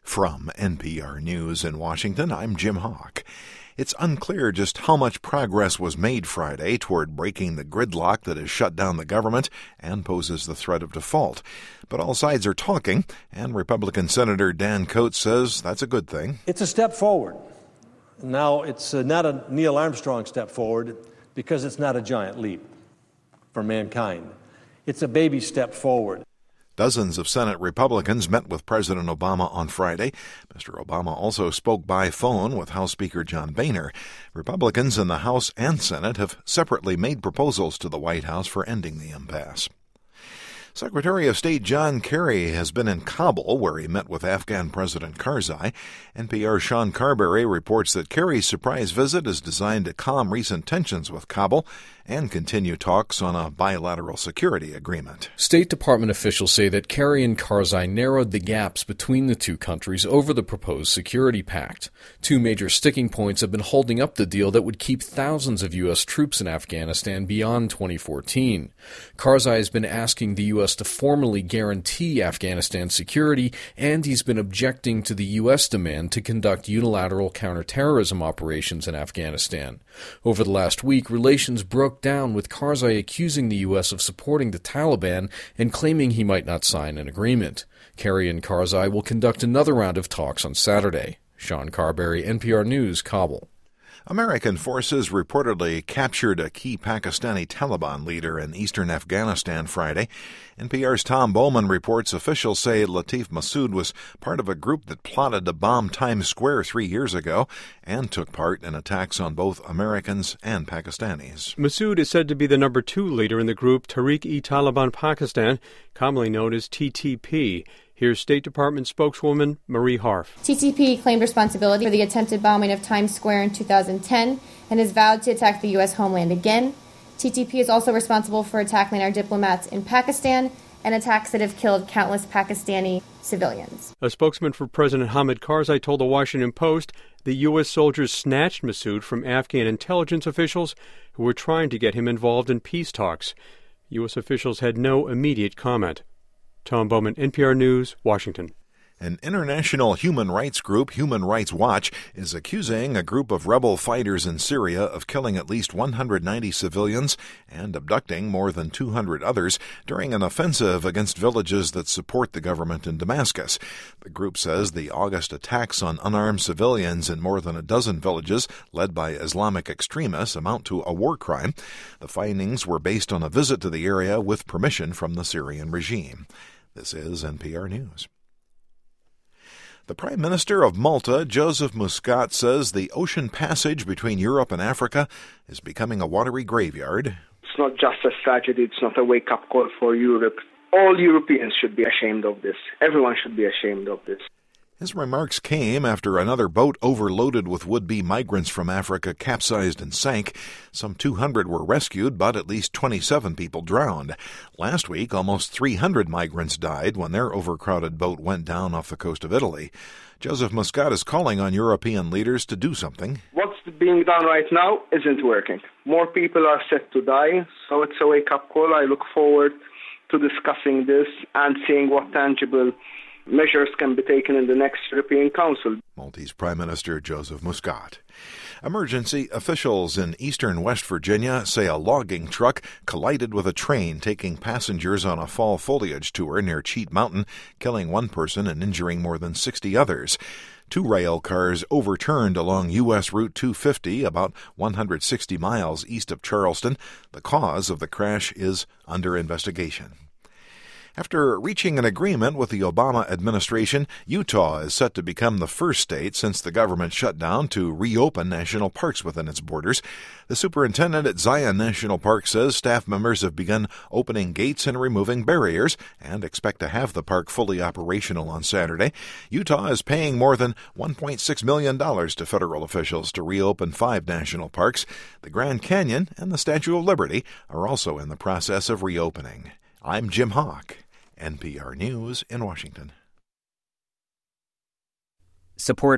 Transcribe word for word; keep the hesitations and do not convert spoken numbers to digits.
From N P R News in Washington, I'm Jim Hawk. It's unclear just how much progress was made Friday toward breaking the gridlock that has shut down the government and poses the threat of default. But all sides are talking, and Republican Senator Dan Coats says that's a good thing. It's a step forward. Now, it's uh, not a Neil Armstrong step forward because it's not a giant leap for mankind. It's a baby step forward. Dozens of Senate Republicans met with President Obama on Friday. Mister Obama also spoke by phone with House Speaker John Boehner. Republicans in the House and Senate have separately made proposals to the White House for ending the impasse. Secretary of State John Kerry has been in Kabul, where he met with Afghan President Karzai. N P R's Sean Carberry reports that Kerry's surprise visit is designed to calm recent tensions with Kabul and continue talks on a bilateral security agreement. State Department officials say that Kerry and Karzai narrowed the gaps between the two countries over the proposed security pact. Two major sticking points have been holding up the deal that would keep thousands of U S troops in Afghanistan beyond twenty fourteen. Karzai has been asking the U S to formally guarantee Afghanistan security, and he's been objecting to the U S demand to conduct unilateral counterterrorism operations in Afghanistan. Over the last week, relations broke down, with Karzai accusing the U S of supporting the Taliban and claiming he might not sign an agreement. Kerry and Karzai will conduct another round of talks on Saturday. Sean Carberry, N P R News, Kabul. American forces reportedly captured a key Pakistani Taliban leader in eastern Afghanistan Friday. N P R's Tom Bowman reports officials say Latif Masood was part of a group that plotted to bomb Times Square three years ago and took part in attacks on both Americans and Pakistanis. Masood is said to be the number two leader in the group Tehreek-e-Taliban Pakistan, commonly known as T T P. Here's State Department spokeswoman Marie Harf. T T P claimed responsibility for the attempted bombing of Times Square in two thousand ten and has vowed to attack the U S homeland again. T T P is also responsible for attacking our diplomats in Pakistan and attacks that have killed countless Pakistani civilians. A spokesman for President Hamid Karzai told the Washington Post the U S soldiers snatched Masood from Afghan intelligence officials who were trying to get him involved in peace talks. U S officials had no immediate comment. Tom Bowman, N P R News, Washington. An international human rights group, Human Rights Watch, is accusing a group of rebel fighters in Syria of killing at least one hundred ninety civilians and abducting more than two hundred others during an offensive against villages that support the government in Damascus. The group says the August attacks on unarmed civilians in more than a dozen villages led by Islamic extremists amount to a war crime. The findings were based on a visit to the area with permission from the Syrian regime. This is N P R News. The Prime Minister of Malta, Joseph Muscat, says the ocean passage between Europe and Africa is becoming a watery graveyard. It's not just a tragedy, it's not a wake-up call for Europe. All Europeans should be ashamed of this. Everyone should be ashamed of this. His remarks came after another boat overloaded with would-be migrants from Africa capsized and sank. Some two hundred were rescued, but at least twenty-seven people drowned. Last week, almost three hundred migrants died when their overcrowded boat went down off the coast of Italy. Joseph Muscat is calling on European leaders to do something. What's being done right now isn't working. More people are set to die, so it's a wake-up call. I look forward to discussing this and seeing what tangible measures can be taken in the next European Council. Maltese Prime Minister Joseph Muscat. Emergency officials in eastern West Virginia say a logging truck collided with a train taking passengers on a fall foliage tour near Cheat Mountain, killing one person and injuring more than sixty others. Two rail cars overturned along U S Route two fifty, about one hundred sixty miles east of Charleston. The cause of the crash is under investigation. After reaching an agreement with the Obama administration, Utah is set to become the first state since the government shut down to reopen national parks within its borders. The superintendent at Zion National Park says staff members have begun opening gates and removing barriers and expect to have the park fully operational on Saturday. Utah is paying more than one point six million dollars to federal officials to reopen five national parks. The Grand Canyon and the Statue of Liberty are also in the process of reopening. I'm Jim Hawk, N P R News in Washington. Support